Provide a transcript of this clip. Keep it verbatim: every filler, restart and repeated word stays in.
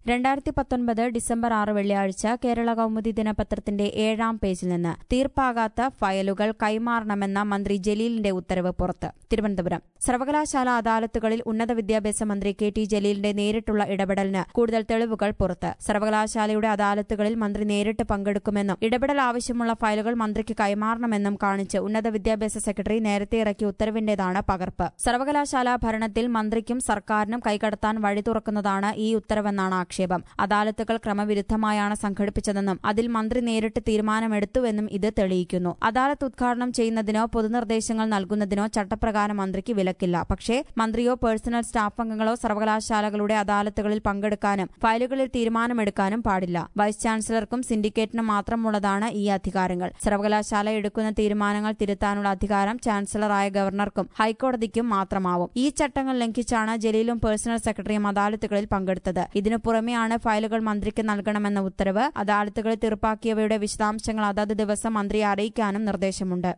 രണ്ടായിരത്തി പത്തൊൻപത് ഡിസംബർ ആറ് വെള്ളിയാഴ്ച കേരള കൗമുദി ദിനപത്രത്തിന്റെ ഏഴാം പേജിൽ നിന്ന് തീർപ്പാകാത്ത ഫയലുകൾ കൈമാറണമെന്ന മന്ത്രി ജലീലിന്റെ ഉത്തരവ് പുറത്ത്. തിരുവനന്തപുരം സർവകലാശാല അദാലത്തുകളിൽ ഉന്നത വിദ്യാഭ്യാസ മന്ത്രി കെ ടി ജലീലിന്റെ നേരിട്ടുള്ള ഇടപെടലിന് കൂടുതൽ തെളിവുകൾ പുറത്ത്. സർവകലാശാലയുടെ അദാലത്തുകളിൽ മന്ത്രി നേരിട്ട് പങ്കെടുക്കുമെന്നും ഇടപെടൽ ആവശ്യമുള്ള ഫയലുകൾ മന്ത്രിക്ക് കൈമാറണമെന്നും കാണിച്ച് ഉന്നത വിദ്യാഭ്യാസ സെക്രട്ടറി നേരത്തെ ഇറക്കിയ ഉത്തരവിന്റേതാണ് പകർപ്പ്. സർവകലാശാല ഭരണത്തിൽ മന്ത്രിക്കും സർക്കാരിനും കൈകടത്താൻ വഴി തുറക്കുന്നതാണ് ഈ ഉത്തരവെന്നാണ് ആക്ഷേപം. അദാലത്തുകൾ ക്രമവിരുദ്ധമായാണ് സംഘടിപ്പിച്ചതെന്നും അതിൽ മന്ത്രി നേരിട്ട് തീരുമാനമെടുത്തുവെന്നും ഇത് തെളിയിക്കുന്നു. അദാലത്ത് ഉദ്ഘാടനം ചെയ്യുന്നതിനോ പൊതുനിർദ്ദേശങ്ങൾ നൽകുന്നതിനോ ചട്ടപ്രകാരം മന്ത്രിക്ക് വിലക്കില്ല. പക്ഷേ മന്ത്രിയോ പേഴ്സണൽ സ്റ്റാഫ് അംഗങ്ങളോ സർവകലാശാലകളുടെ അദാലത്തുകളിൽ പങ്കെടുക്കാനും ഫയലുകളിൽ തീരുമാനമെടുക്കാനും പാടില്ല. വൈസ് ചാൻസലർക്കും സിൻഡിക്കേറ്റിനും മാത്രമുള്ളതാണ് ഈ അധികാരങ്ങൾ. സർവകലാശാല എടുക്കുന്ന തീരുമാനങ്ങൾ തിരുത്താനുള്ള അധികാരം ചാൻസലറായ ഗവർണർക്കും ഹൈക്കോടതിക്കും മാത്രമാവും. ഈ ചട്ടങ്ങൾ ലംഘിച്ചാണ് ജലീലും പേഴ്സണൽ സെക്രട്ടറിയും അദാലത്തുകളിൽ പങ്കെടുത്തത്. ഇതിനു പുറമെയാണ് ഫയലുകൾ മന്ത്രിക്ക് നൽകണമെന്ന ഉത്തരവ്. അദാലത്തുകളിൽ തീർപ്പാക്കിയവയുടെ വിശദാംശങ്ങൾ അതത് ദിവസം മന്ത്രിയെ അറിയിക്കാനും നിർദ്ദേശമുണ്ട്.